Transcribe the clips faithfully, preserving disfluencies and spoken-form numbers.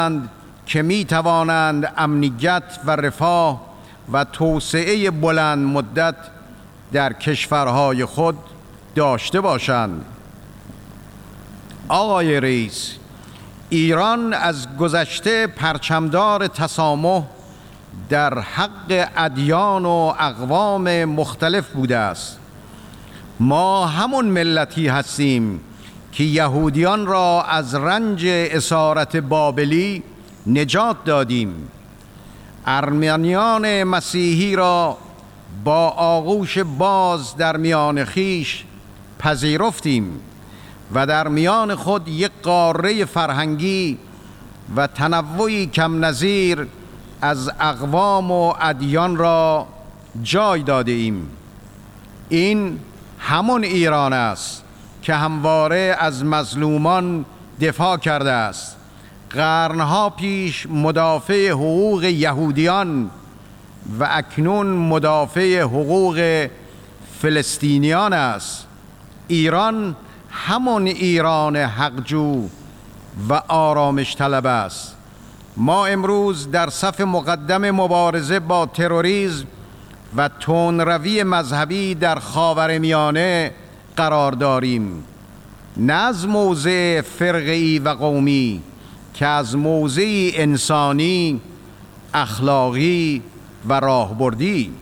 که می توانند امنیت و رفاه و توسعه بلند مدت در کشورهای خود داشته باشند. آقای رئیس، ایران از گذشته پرچمدار تسامح در حق ادیان و اقوام مختلف بوده است. ما همون ملتی هستیم که یهودیان را از رنج اسارت بابلی نجات دادیم، ارمنیان مسیحی را با آغوش باز در میان خیش پذیرفتیم و در میان خود یک قاره فرهنگی و تنوعی کم نظیر از اقوام و ادیان را جای داده ایم. این همون ایران است که همواره از مظلومان دفاع کرده است، قرنها پیش مدافع حقوق یهودیان و اکنون مدافع حقوق فلسطینیان است. ایران همون ایران حقجو و آرامش طلب است. ما امروز در صف مقدم مبارزه با تروریسم و تندروی مذهبی در خاورمیانه قرار داریم، نه از موضع فرقه‌ای و قومی که از موضع انسانی، اخلاقی و راهبردی.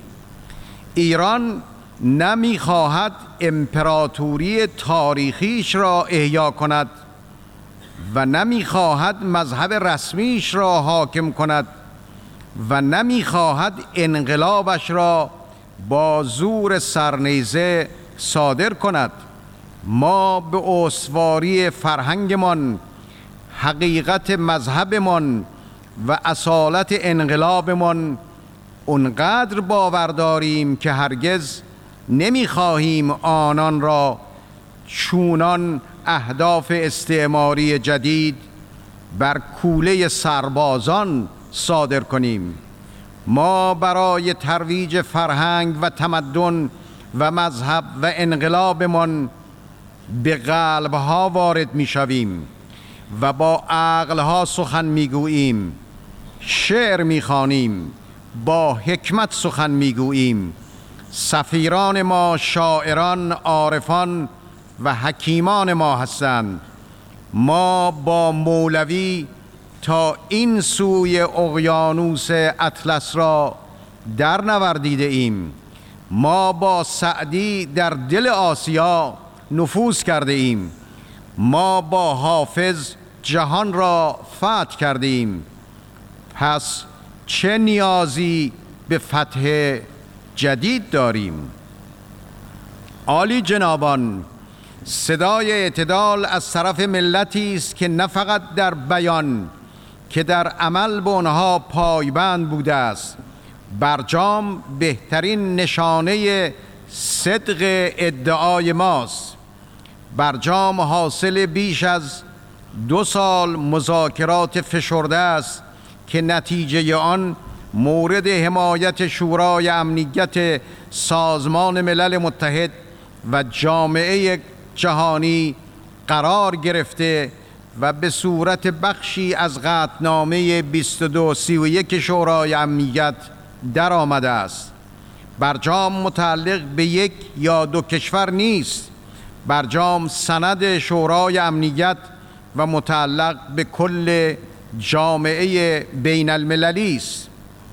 ایران نمی‌خواهد امپراتوری تاریخیش را احیا کند و نمی‌خواهد مذهب رسمیش را حاکم کند و نمی‌خواهد انقلابش را با زور سرنیزه صادر کند. ما به استواری فرهنگمان، حقیقت مذهبمان و اصالت انقلابمان اونقدر باور داریم که هرگز نمی‌خواهیم آنان را چونان اهداف استعماری جدید بر کوله سربازان صادر کنیم. ما برای ترویج فرهنگ و تمدن و مذهب و انقلابمان به قلب‌ها وارد می‌شویم و با عقل‌ها سخن می‌گوییم، شعر می‌خوانیم، با حکمت سخن می‌گوییم. سفیران ما شاعران، عارفان و حکیمان ما هستند. ما با مولوی تا این سوی اقیانوس اطلس را در نوردیده ایم. ما با سعدی در دل آسیا نفوذ کرده ایم. ما با حافظ جهان را فتح کرده ایم. پس چه نیازی به فتح جدید داریم؟ عالی جنابان، صدای اعتدال از طرف ملتی است که نه فقط در بیان که در عمل به آنها پایبند بوده است. برجام بهترین نشانه صدق ادعای ماست. برجام حاصل بیش از دو سال مذاکرات فشرده است که نتیجه آن مورد حمایت شورای امنیت سازمان ملل متحد و جامعه جهانی قرار گرفته و به صورت بخشی از قطعنامه بیست و دو سی و یک شورای امنیت در آمده است. برجام متعلق به یک یا دو کشور نیست. برجام سند شورای امنیت و متعلق به کل جامعه بین المللی است.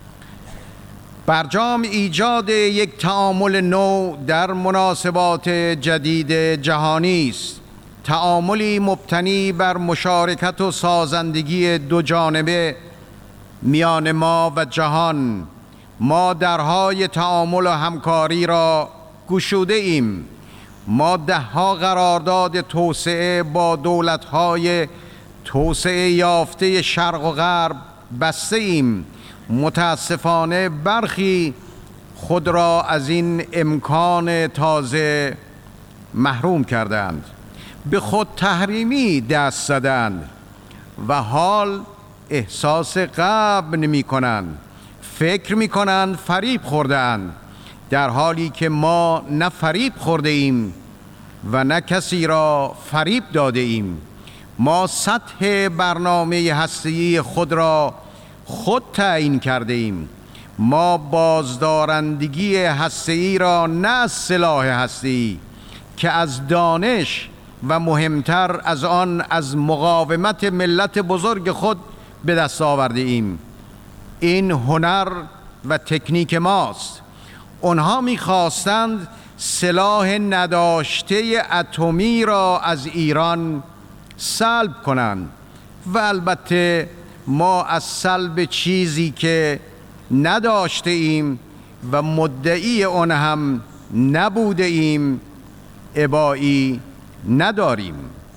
برجام ایجاد یک تعامل نو در مناسبات جدید جهانی است. تعاملی مبتنی بر مشارکت و سازندگی دو جانبه میان ما و جهان. ما درهای تعامل و همکاری را گشوده ایم. ما دهها قرارداد توسعه با دولت‌های توسعه یافته شرق و غرب بسته ایم. متاسفانه برخی خود را از این امکان تازه محروم کردند، به خود تحریمی دست زدند و حال احساس غبن نمی کنند. فکر می کنند فریب خوردند، در حالی که ما نه فریب خورده ایم و نه کسی را فریب داده ایم. ما سطح برنامه هسته‌ای خود را خود تعیین کرده ایم. ما بازدارندگی هسته‌ای را نه از سلاح هسته‌ای که از دانش و مهمتر از آن از مقاومت ملت بزرگ خود به دست آورده ایم. این هنر و تکنیک ماست. آنها می‌خواستند سلاح نداشته اتمی را از ایران سلب کنند و البته ما از سلب چیزی که نداشته ایم و مدعی آن هم نبوده ایم ابایی نداریم.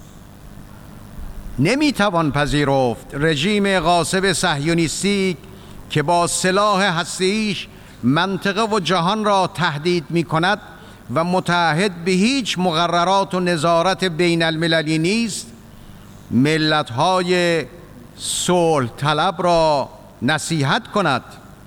نمیتوان پذیرفت رژیم غاصب صهیونیستی که با سلاح هسته‌ایش منطقه و جهان را تهدید می کند و متعهد به هیچ مقررات و نظارت بین المللی نیست، ملت‌های صلح طلب را نصیحت کند.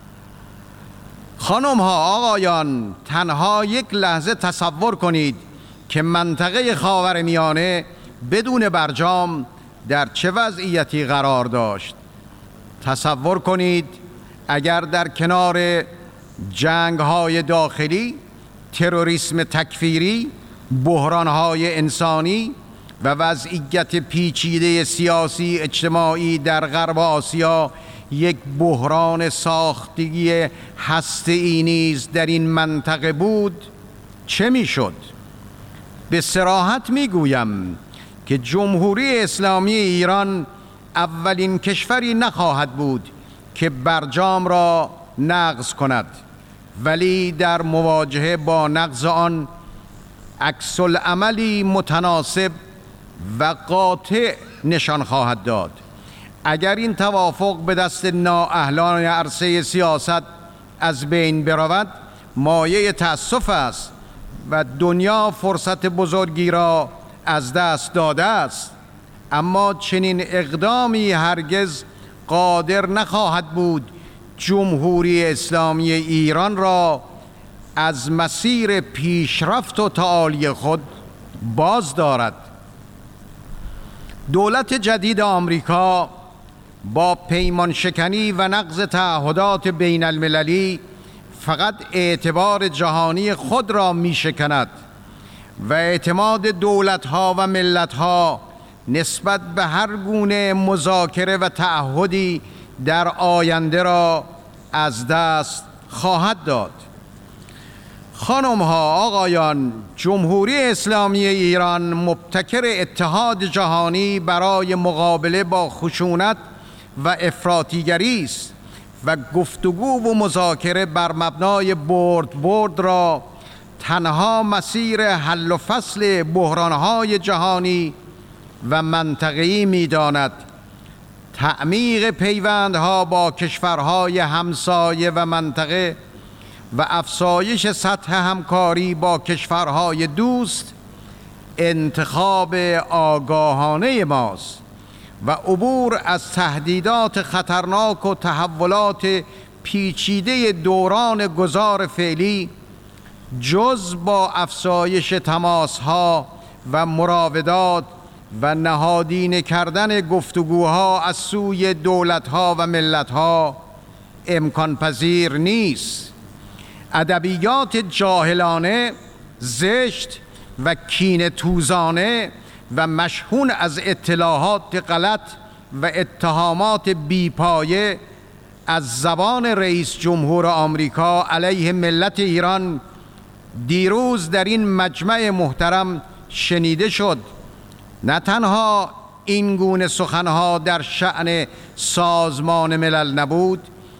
خانم ها، آقایان، تنها یک لحظه تصور کنید که منطقه خاورمیانه بدون برجام در چه وضعیتی قرار داشت. تصور کنید اگر در کنار جنگ‌های داخلی، تروریسم تکفیری، بحران‌های انسانی و وضعیت پیچیده سیاسی اجتماعی در غرب آسیا یک بحران ساختگی هسته‌ای نیز در این منطقه بود، چه میشد؟ به صراحت میگویم که جمهوری اسلامی ایران اولین کشوری نخواهد بود که برجام را نقض کند، ولی در مواجهه با نقض آن عکس العملی متناسب و قاطع نشان خواهد داد. اگر این توافق به دست نااهلان عرصه سیاست از بین برود مایه تأسف است و دنیا فرصت بزرگی را از دست داده است. اما چنین اقدامی هرگز قادر نخواهد بود جمهوری اسلامی ایران را از مسیر پیشرفت و تعالی خود باز دارد. دولت جدید آمریکا با پیمان شکنی و نقض تعهدات بین المللی فقط اعتبار جهانی خود را می شکند و اعتماد دولت‌ها و ملت‌ها نسبت به هر گونه مذاکره و تعهدی در آینده را از دست خواهد داد. خانم ها، آقایان، جمهوری اسلامی ایران مبتکر اتحاد جهانی برای مقابله با خشونت و افراطیگری است و گفتگو و مذاکره بر مبنای برد برد را تنها مسیر حل و فصل بحران‌های جهانی و منطقه‌ای می‌داند. تعمیق پیوندها با کشورهای همسایه و منطقه و افزایش سطح همکاری با کشورهای دوست انتخاب آگاهانه ماست و عبور از تهدیدات خطرناک و تحولات پیچیده دوران گذار فعلی جز با افزایش تماسها و مراودات و نهادینه کردن گفتگوها از سوی دولتها و ملتها امکان پذیر نیست. ادبیات جاهلانه، زشت و کینه توزانه و مشحون از اطلاعات غلط و اتهامات بیپایه از زبان رئیس جمهور آمریکا علیه ملت ایران دیروز در این مجمع محترم شنیده شد. نه تنها این گونه سخنها در شأن سازمان ملل نبود،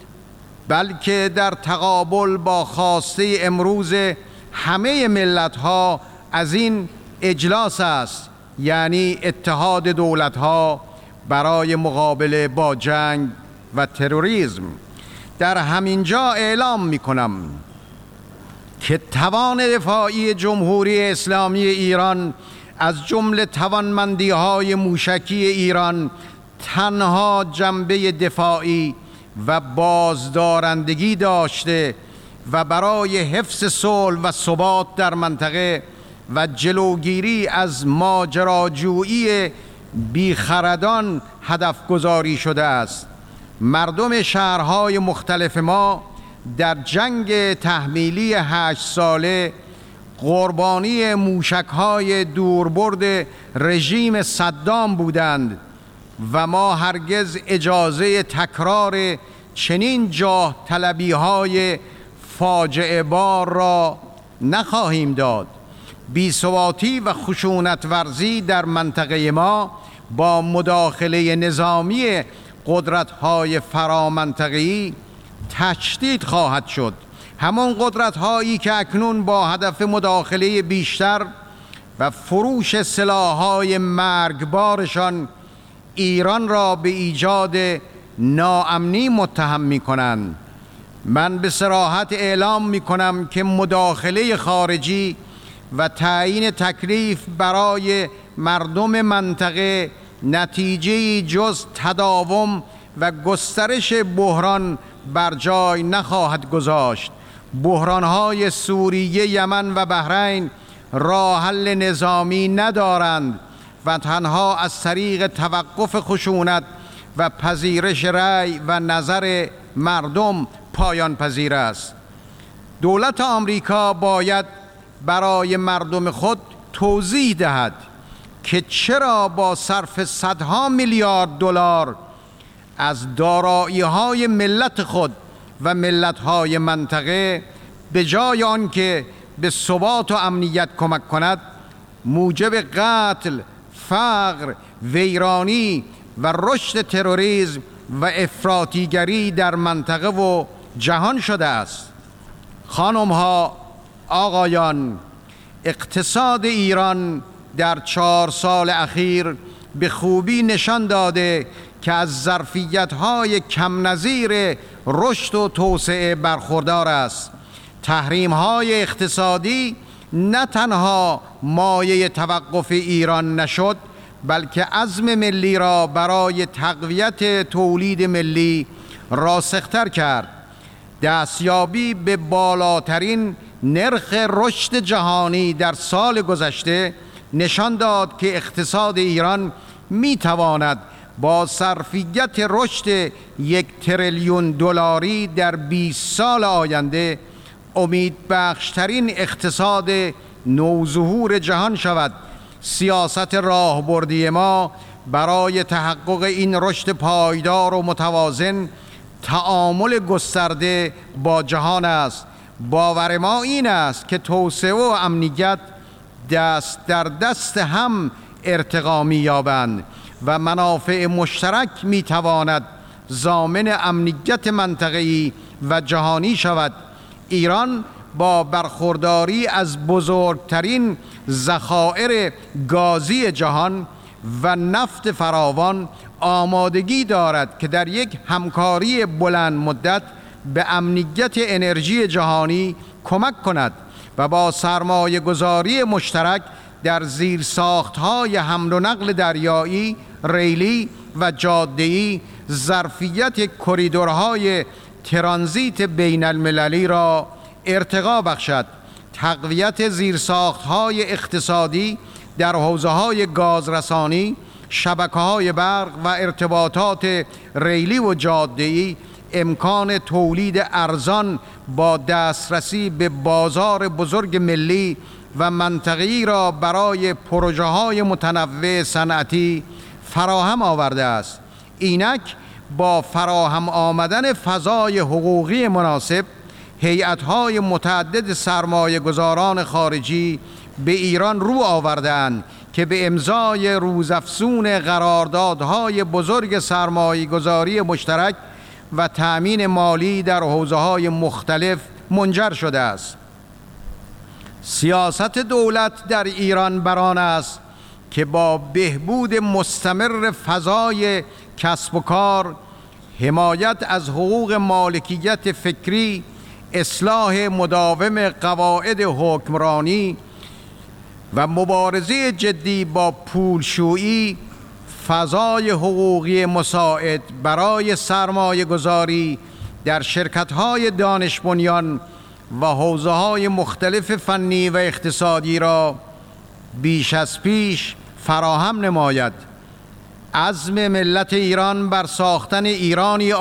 بلکه در تقابل با خواسته امروز همه ملت‌ها از این اجلاس است، یعنی اتحاد دولت‌ها برای مقابله با جنگ و تروریسم. در همین جا اعلام می‌کنم که توان دفاعی جمهوری اسلامی ایران از جمله توانمندی‌های موشکی ایران تنها جنبه دفاعی و بازدارندگی داشته و برای حفظ صلح و ثبات در منطقه و جلوگیری از ماجراجویی بیخردان هدف گذاری شده است. مردم شهرهای مختلف ما در جنگ تحمیلی هشت ساله قربانی موشک‌های دوربرد رژیم صدام بودند و ما هرگز اجازه تکرار چنین جاه طلبی‌های فاجعه بار را نخواهیم داد. بی‌ثباتی و خشونت ورزی در منطقه ما با مداخله نظامی قدرت‌های فرامنطقه‌ای تشدید خواهد شد. همان قدرت‌هایی که اکنون با هدف مداخله بیشتر و فروش سلاح‌های مرگبارشان ایران را به ایجاد ناامنی متهم می‌کنند. من به صراحت اعلام می‌کنم که مداخله خارجی و تعیین تکلیف برای مردم منطقه نتیجه جز تداوم و گسترش بحران بر جای نخواهد گذاشت. بحران‌های سوریه، یمن و بحرین راه حل نظامی ندارند و تنها از طریق توقف خشونت و پذیرش رأی و نظر مردم پایان پذیر است. دولت آمریکا باید برای مردم خود توضیح دهد که چرا با صرف صدها میلیارد دلار از دارایی‌های ملت خود و ملت‌های منطقه به جای آنکه به ثبات و امنیت کمک کند، موجب قتل، فقر، ویرانی و رشد تروریسم و افراطیگری در منطقه و جهان شده است. خانم‌ها، آقایان، اقتصاد ایران در چهار سال اخیر به خوبی نشان داده که از ظرفیت‌های کم نظیر رشد و توسعه برخوردار است. تحریم‌های اقتصادی نه تنها مایه توقف ایران نشد، بلکه عزم ملی را برای تقویت تولید ملی راسختر کرد. دستیابی به بالاترین نرخ رشد جهانی در سال گذشته نشان داد که اقتصاد ایران می تواند با ظرفیت رشد یک تریلیون دلاری در بیست سال آینده امیدبخشترین اقتصاد نوظهور جهان شود. سیاست راهبردی ما برای تحقق این رشد پایدار و متوازن تعامل گسترده با جهان است. باور ما این است که توسعه و امنیت دست در دست هم ارتقا می‌یابند و منافع مشترک می‌تواند ضامن امنیت منطقه‌ای و جهانی شود. ایران با برخورداری از بزرگترین ذخایر گازی جهان و نفت فراوان آمادگی دارد که در یک همکاری بلند مدت به امنیت انرژی جهانی کمک کند و با سرمایه گذاری مشترک در زیرساخت‌های حمل و نقل دریایی، ریلی و جاده‌ای ظرفیت کریدورهای ترانزیت بین المللی را ارتقا بخشد. تقویت زیرساخت‌های اقتصادی در حوزه‌های گازرسانی، شبکه‌های برق و ارتباطات ریلی و جاده‌ای امکان تولید ارزان با دسترسی به بازار بزرگ ملی و منطقه‌ای را برای پروژه‌های متنوع صنعتی فراهم آورده است. اینک با فراهم آمدن فضای حقوقی مناسب، هیئت‌های متعدد سرمایه گذاران خارجی به ایران رو آورده‌اند که به امضای روزافزون قراردادهای بزرگ سرمایه گذاری مشترک و تأمین مالی در حوزه‌های مختلف منجر شده است. سیاست دولت در ایران بران است که با بهبود مستمر فضای کسب و کار، حمایت از حقوق مالکیت فکری، اصلاح مداوم قواعد حکمرانی و مبارزه جدی با پولشویی، فضای حقوقی مساعد برای سرمایه گذاری در شرکت‌های دانش بنیان و حوزه‌های مختلف فنی و اقتصادی را بیش از پیش فراهم نماید. عزم ملت ایران بر ساختن ایرانی